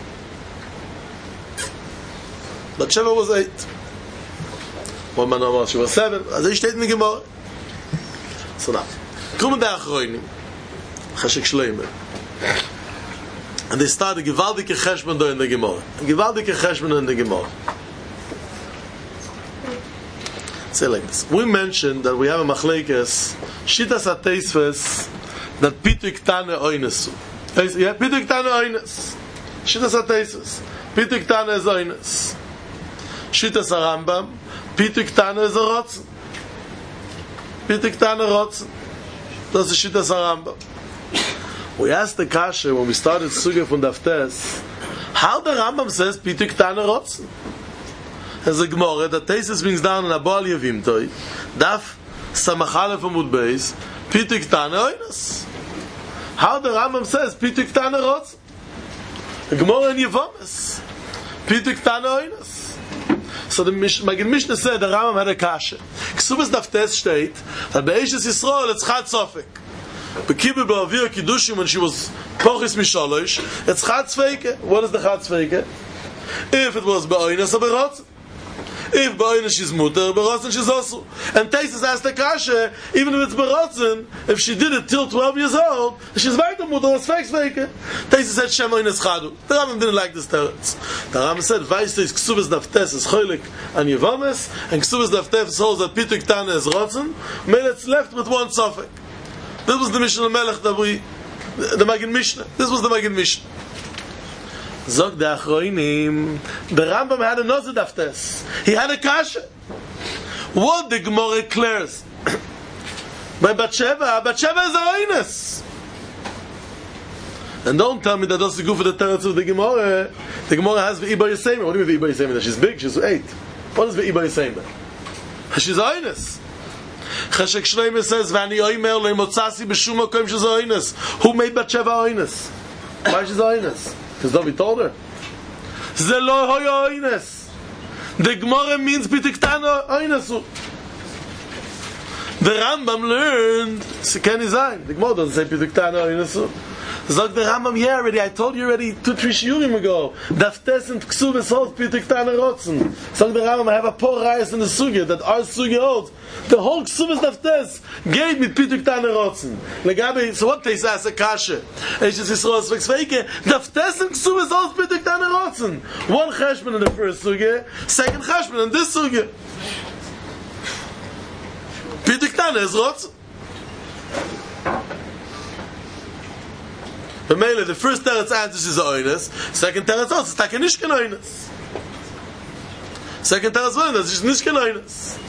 Bathsheba was eight. One man knows she was seven. They state in the Gemara. So now, kommen der Achroinim, Cheshek Shleimer. And they started gewaltige cheshbon in the Gemara. Gewaltige cheshbon in the Gemara. Say like this. We mentioned that we have a machlekes, shitas ateisves, that pituk tane oinesu. Yeah, pituk tane oines. Shitas ateisves. Pituk tane is oines. Shitas arambam, pituk tane is a rotzen. Pituk tane rotzen. Das ist shitas arambam. We asked the Kasha when we started Sugya from Daftes, how the Rambam says Pituk Tana Rotzen. As a Gemara, that Tesis brings down in Abal Yevimtoi, Daf Samachalef Amud Beis, Pituk Tana Oinas. How the Rambam says Pituk Tana Rotzen. The Gemara in Yevomes, Pituk Tana Oinas. So the Magid Mishnah said the Rambam had a Kasha. Ksubas Daftes state that Be'eshes Yisrael it's Chad Sofik. Bekibe Ba'avir Kiddushim when she was Pochis Mishalosh, it's Chad Tzveike. What is the Chad Tzveike? If it was Ba'oines or B'rotzen. If Ba'oines she's Mutter, B'rotzen she's also. And Taisus asked the Kasha, even if it's B'rotzen, if she did it till twelve years old, she's weiter Mutter, it's Fake Tzveike. Taisus said, Shem Oines Chadu. The Rambam didn't like this teretz. The Rambam said, Vaistes is Ksubas Naftes is Choylik and Yevomes, and Ksubas Naftes holds that Pituk Tana is Rotzen, made it's left with one suffix. This was the Mishnah Melech that we, the, the Magid Mishnah. This was the Magid Mishnah. Zog the Achroinim, the Rambam had a nozid aftes. He had a kasha. What the Gemara declares by Bathsheba, Bathsheba is a oines. And don't tell me that that's the goof of the teretz of the Gemara. The Gemara has V'iba Yisema. What do you mean V'iba Yisema? That she's big, she's eight. What is V'iba Yisema? She's a oines. Cheshek Shleimer says, "Vani oimer leimotzasi b'shum makom she's oines." Who made Bathsheba oines? Why she's oines? Because David told her. Ze lo hoya oines. The Gemara means b'tiktana oinesu. The Rambam learned Sekeni Zayin. The Gemara doesn't say b'tiktana oinesu. Zog the Rambam, yeah, already. I told you already two, three shiurim ago. Daftes and Ksubes holds Pitik-Tana Rotzen. Zog the Rambam, I have a poor rayas in the sugya that our sugya holds. The whole Ksubes Daftes gave me Pitik-Tana Rotzen. Legabe, so what they say as a kasha? Eishes Yisroel Svek-Sveike. Daftes and Ksubes holds Pitik-Tana Rotzen. One cheshbon in the first sugya, second cheshbon in this sugya. Pitik-Tana is Rotzen. But mainly, the first teretz answers is oinus. Second teretz also is takenishken oinus. Second teretz oinus is nishken oinus.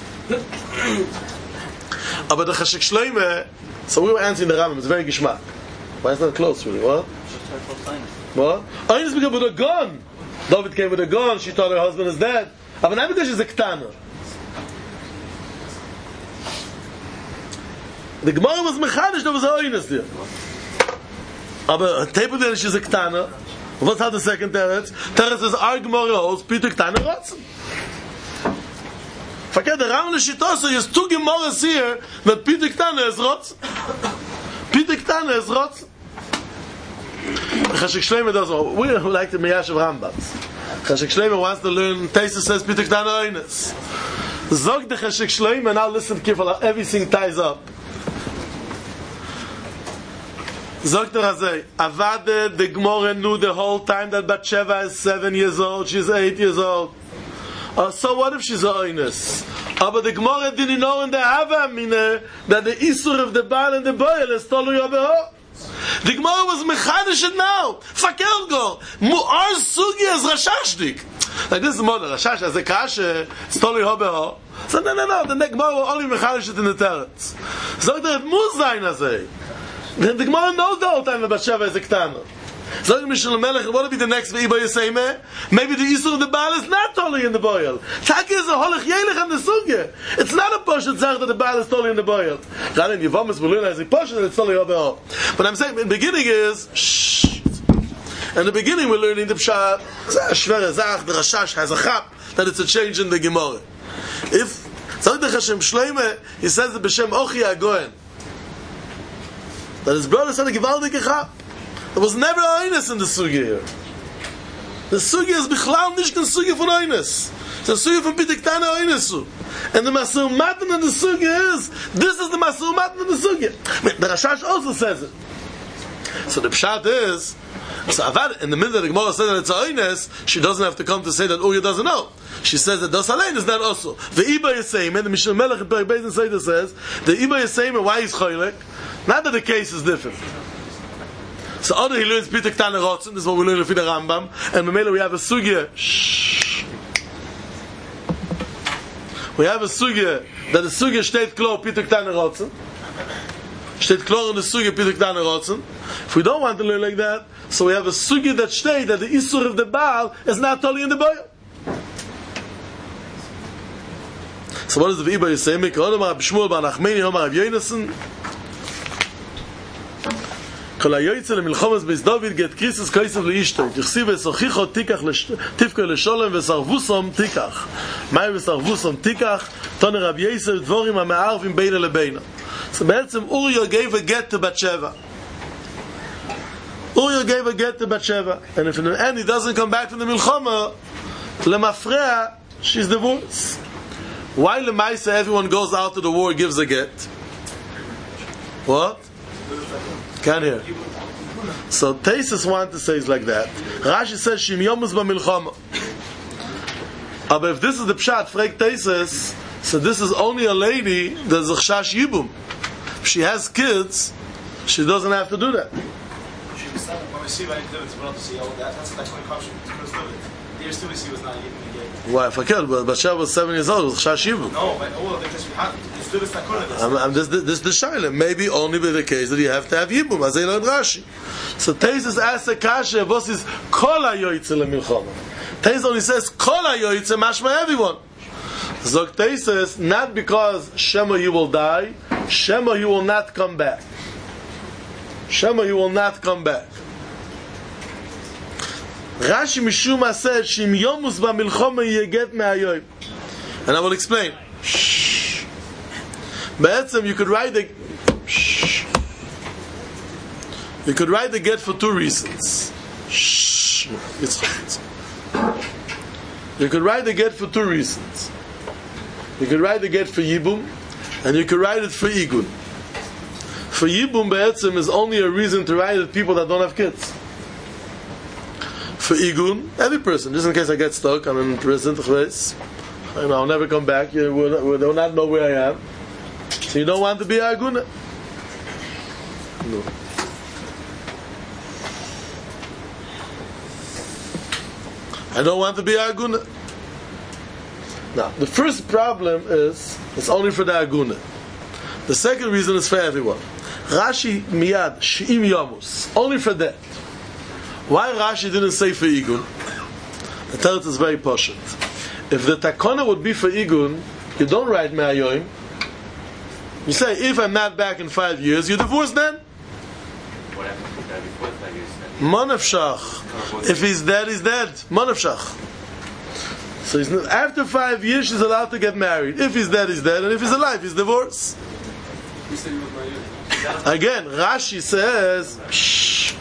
Aber the Chashik Shloime, so we were answering the Rambam, it's very geschmack. Why is that close, really? What? What? Oinus because with a gun. David came with a gun, she thought her husband is dead. Aber not because she's a ktana. The Gemara was mechanisch, there was a oinus there. Aber Tepe there, she's a ktana. What's how the second teretz? Teretz is our Gemara holds, Peter ktana rotzen. Verkehrt, der Rambam Shitose is two Gemaras here that Peter ktana is rotzen. Peter ktana is rotzen. Chashik Shloime does all. We like the Miyash of Rambams. Chashik Shloime wants to learn, Taisa says Peter ktana oinus. Zog the Chashik Shloime, now listen carefully, everything ties up. Zogt er azay, Avade the Gemara knew the whole time that Batsheva is seven years old, she's eight years old. Uh, so what if she's a oinus? Uh, but the Gemara didn't know in the Hava Amine that the Isur of the Baal and the Boil is Tolu Yabeho. The Gemara was mechanish it now. Fakel go. Our Sugi is Rashashdik. Like this is the model. Rashash has a kasha, it's Tolu Yabeho. So no, no, no. The Gemara will only mechanish it in the Teretz. Zogt er, it muss sein azay. The Gemara knows the whole time that Batsheva is a Ktana. So Mishal Melech, what will be the next V'iba Yisayme? Maybe the Isur of the Baal is not totally in the boil. Taki is a Holech Yelech on the Sugya. It's not a Poshet Zach that the Baal is totally in the boil. Rather in Yevomis Beluna is a Poshet that it's totally over all. But I'm saying, in the beginning is, shh. In the beginning we're learning the Pshat, Shvere Zach, the Rashash has a chap, that it's a change in the Gemara. If, Zog the Hashem Shloime, he says the B'Shem Ochi HaGoyen. That his brother said a gewaldige chap. There was never oinus in the sugya here. The sugya is bichlal nicht kein sugya von oinus. It's a sugya von Peter ktana oinusu. And the masur matan in the sugya is, this is the masur matan in the sugya. The Rashash also says it. So the pshat is, so Avad, in the middle of the Gemara says that it's a oinus, she doesn't have to come to say that Uriah doesn't know. She says that Das Alein is not also. The Iba Yisayim, and the Mishnah Melech in Perek Beis and Seder says, the Iba Yisayim, why is Choylek? Not that the case is different. So other he learns Peter Ktana Rotzen, this is what we learn in the Rambam, and Memela we have a sugya. Shh. We have a sugya that the sugya steht klar Peter Ktana Rotzen. Steht klar in the sugya Peter Ktana Rotzen. If we don't want to learn like that, so we have a sugya that steht that the Isur of the Baal is not totally in the boil. So what is the V'iba Yisayim? Kodem Rab Shmuel bar Nachmani, Omar Rav Yonason. Kol hayoytze lemilchomas beis David get krisis koisav leishto. Tichsi vesochicho tikach tifko lesholem vesarvusom tikach. Mai vesarvusom tikach. Toner Rab Yosef dvorim hame'arvim beina lebeina. So בעצם Uriah gave a get to Batsheva. Uriah gave a get to Batsheva. And if in the end he doesn't come back from the milchama, lemafreya, she's divorced. Why lemaisa everyone goes out to the war gives a get? What? Can't hear. So Taisus want to say it's like that. Rashi says Shim Yomus B'Milchama. But if this is the pshat, Frek Taisus, so this is only a lady that's a chash yibum. If she has kids, she doesn't have to do that. Why? If I could, but Batsheva was seven years old. It was chash yibum. No, but all because we had this I'm, I'm this, this, this the shaila. Maybe only by the case that you have to have yibum. As they learned Rashi. So Taisus asks a kasha. What is kol hayoytze lemilchama? Taisus only says kol hayoytze mashma everyone. Zog Taisus not because Shema you will die. Shema you will not come back. Shema you will not come back. Rashi Mishuma said Shim Yomus B'Milchama Yeget Me'ayoyim. And I will explain. Shh. Be'etzem you could write the shh. You could write the get for two reasons. Shh. It's You could write the get for two reasons. You could write the get for Yibum, and you could write it for Igun. For Yibum Be'etzem is only a reason to write it people that don't have kids. For Igun, every person, just in case I get stuck, I'm in prison, and I'll never come back, you will, they will not know where I am. So you don't want to be Aguna? No. I don't want to be aguna. Now, the first problem is it's only for the aguna. The second reason is for everyone. Rashi miyad she'im yamus, only for that. Why Rashi didn't say for igun? The teretz is very poshut. If the takana would be for igun, you don't write me'ayoim. You say, if I'm not back in five years, you're divorced then? What happens if he's dead before five years? Monafshach. If he's dead, he's dead. Monafshach. So he's not, after five years, she's allowed to get married. If he's dead, he's dead. And if he's alive, he's divorced. Again, Rashi says, shh.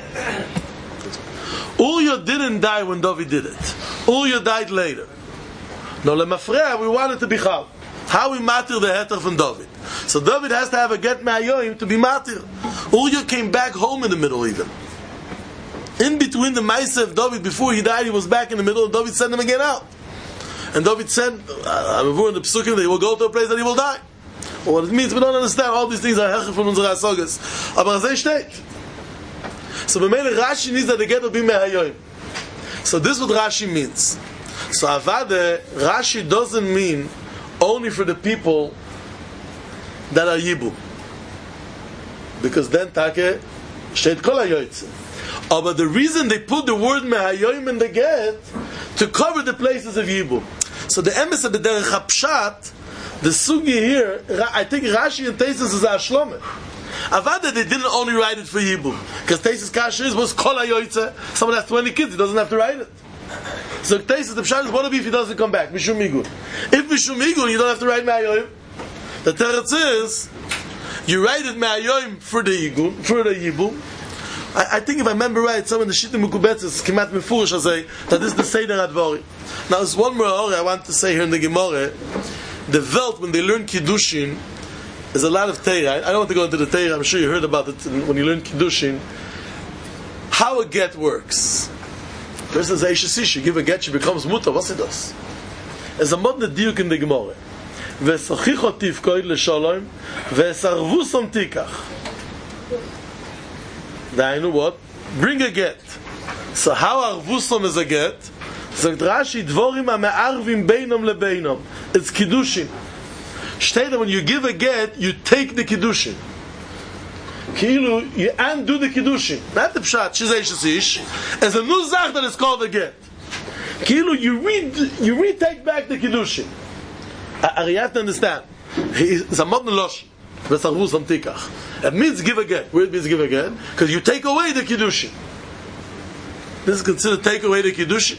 Uriah didn't die when David did it. Uriah died later. No, lemafreya, we wanted to be chal. How we matir the heter from David. So David has to have a get me'ayoim to be matir. Uriah came back home in the middle even. In between the Maaseh of David, before he died, he was back in the middle, and David sent him again out. And David said, I'm in the Pesukim that he will go to a place that he will die. Well, what it means, we don't understand. All these things are hechef from unsere Asogas. Aber das steht. So b'meile Rashi needs that the get will be me'ayoim. So this is what Rashi means. So avade, Rashi doesn't mean only for the people that are yibu. Because then take steht kol hayoytzim. Oh, but the reason they put the word me'ayoim in the get to cover the places of yibu. So the emes of the derech hapshat, the sugi here, I think Rashi and Teisus is a shlomah. Avada, they didn't only write it for Yibu. Because Teisus Kasher is, was Kol HaYoytze. Someone has twenty kids, he doesn't have to write it. So Teisus, the Pshat is, what if he doesn't come back? Mishum Migun. If Mishum Migun, you don't have to write Me'ayoim. The Teretz is, you write it Me'ayoim for the Yigun, for the Yibu. I, I think if I remember right, some of the Shittim Mukubetzes, Kimat Mefurish, I say, that this is the Seder Advari. Now there's one more I want to say here in the Gemara. The Welt, when they learn Kiddushin, there's a lot of Teira. I don't want to go into the Teira, I'm sure you heard about it when you learn Kiddushin. How a get works. First there's Eishes Ish, you give a get, she becomes mutter, what's it does? There's a modern diuk in the Gemara. Ve'sachicho tivkoid l'shalom, ve'sarvusom tikach. Dainu what? Bring a get. So how arvusom is a get? Sagt Rashi, dvorim ha'me'arvim beinom lebeinom. It's Kiddushin. Steht that when you give a get, you take the Kiddushin. Kilu, you undo the Kiddushin. Not the Pshat, she's Eishes Ish. As a new zach that is called a get. Kilu, you read, you retake back the Kiddushin. I, I have to understand. It's a modern losh. V'sarvusam tikach. It means give a get. Where it means give a get? Because you take away the Kiddushin. This is considered take away the Kiddushin.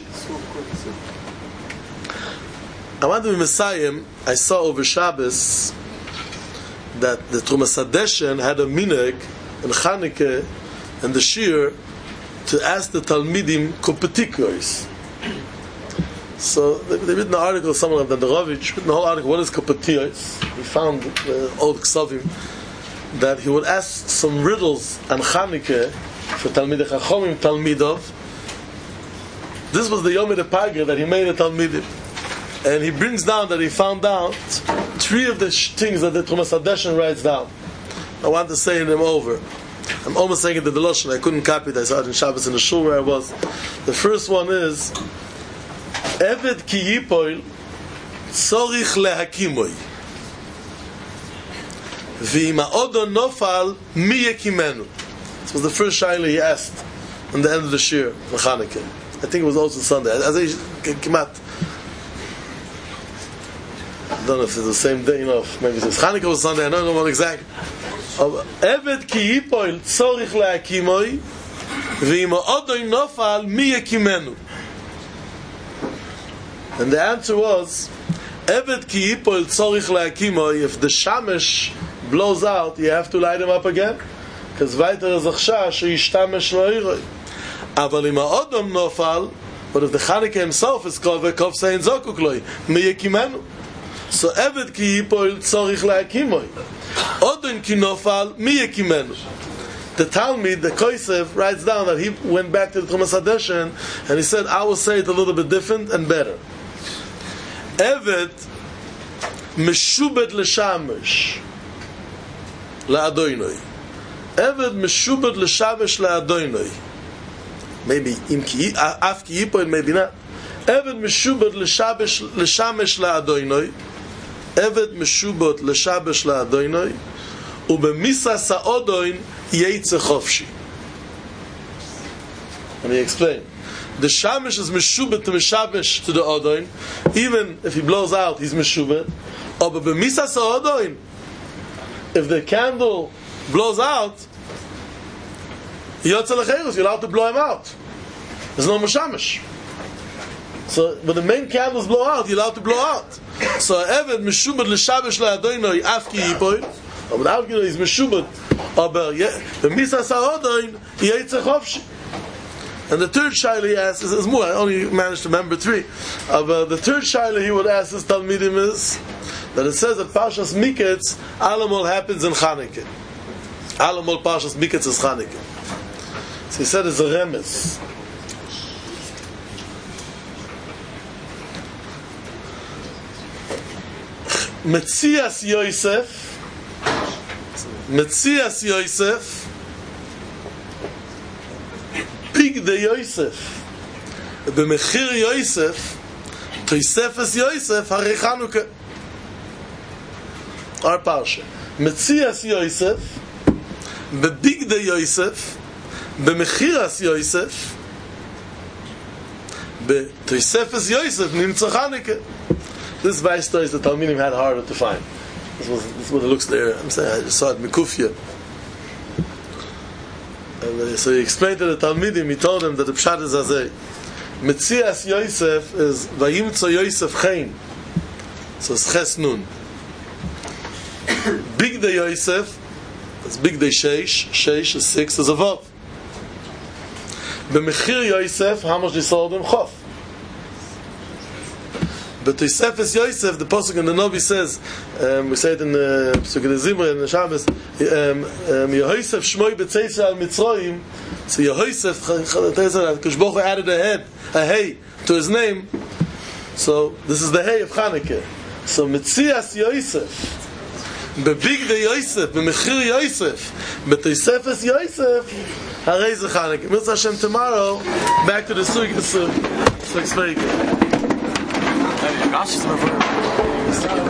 I want to be Messiah. I saw over Shabbos that the Trumas Hadeshen had a minhag in Chanukah and the Shir to ask the Talmidim Kopetikois. So they, they written an article, someone like Dandarovich, written a whole article, what is Kopetikois? He found the uh, old Ksavim that he would ask some riddles on Chanukah for Talmidei Chachomim Talmidov. This was the Yom Pagra that he made a Talmidim. And he brings down that he found out three of the sh- things that the Trumas Hadeshen writes down. I want to say them over. I'm almost saying it in the Lashon. I couldn't copy it. I saw it in Shabbos in the shul where I was. The first one is Eved ki yipoil tzorich lehakimoy v'im ha'odon nofal mi yekimenu. This was the first shaila he asked on the end of the shir for Chanukah. I think it was also Sunday. As I kimat. I don't know if it's the same day, you know, maybe it's Chanukah was Sunday, I don't know what exactly. Eved ki yipoil tzorich lehakimoy v'im ha'odon nofal mi yekimenu. And the answer was, Eved ki yipol tzorich le'akimo, if the shamesh blows out, you have to light him up again, because weiter is achsha she'yishtamesh lo'iroi. Aval im ha'odom nofal, but if the Chanukah himself is kove, kov sein zokuk loi, mi yekimenu. So Eved ki yipol tzorich le'akimo, odon ki nofal, mi yekimenu. The Talmud, the Kosev, writes down that he went back to the Trumas Hadeshen, and he said, I will say it a little bit different and better. Eved meshubed l'shamesh la'adoinoi. Eved meshubed l'shamesh la'adoinoi. Maybe im ki af ki yipoil, maybe not. Eved meshubot l'shabesh l'shamesh la'adoinoi. Eved meshubot l'shabesh la'adoinoi. Ubemisa sa'odoin yeitze chofshi. Let me explain. The shamesh is meshubot to meshabesh to the odoin. Even if he blows out, he's meshubot. Or bemisa sa'odoin. If the candle blows out, yotze l'cheirus, you're allowed to blow him out. There's no meshamesh. So when the main candles blow out, you're allowed to blow out. So Eved meshubot l'shabesh la'adoinoi afki yipoy. Or without you, he's meshubot. Aber bemisa sa'odoin yeitze chofshi. And the third shaila he asks is, is more. I only managed to remember three. Uh, but the third shaila he would ask his Talmidim is that it says that Parshas Miketz Alamol happens in Chanukah. Alamol Parshas Miketz is Chanukah. So he said it's a remes. Metzias Yosef, Metzias Yosef. The Yosef, b'mechir Yosef, Tosefes Yosef, Harei Chanukah. Our parsha. Metzias Yosef, b'bigdei Yosef, b'mechiras Yosef, b'Tosefes Yosef nimtza Chanukah. This vice story the Talmidim had harder to find. This was this is what it looks there. I'm saying I just saw it Mikufya. And uh, so he explained to the Talmidim, he told them that the Pshat is Azay. Metzias Yosef is Vayimtzo Yosef Chaim. So it's Ches Nun. Bigdei Yosef, it's Bigdei Sheish, Sheish is six, is a Vav. B'mechir Yosef, how much they sold him? Chof. But Tosefes Yosef, the Pasuk in the Novi says, um, we say it in the Pesukei Zimra in the Shabbos, Yehosef Shmoi B'Tzeisa Al Mitzrayim. So Yehosef, Kosh Baruch Hu added a head, a hey to his name. So this is the hey of Chanukah. So Metzias Yosef, B'Bigdei Yosef, B'Mechir Yosef, B'Tosefes Yosef, Harei Ze Chanukah. Mitzvah Hashem tomorrow, back to the Sugya. So it's very good. Rashi's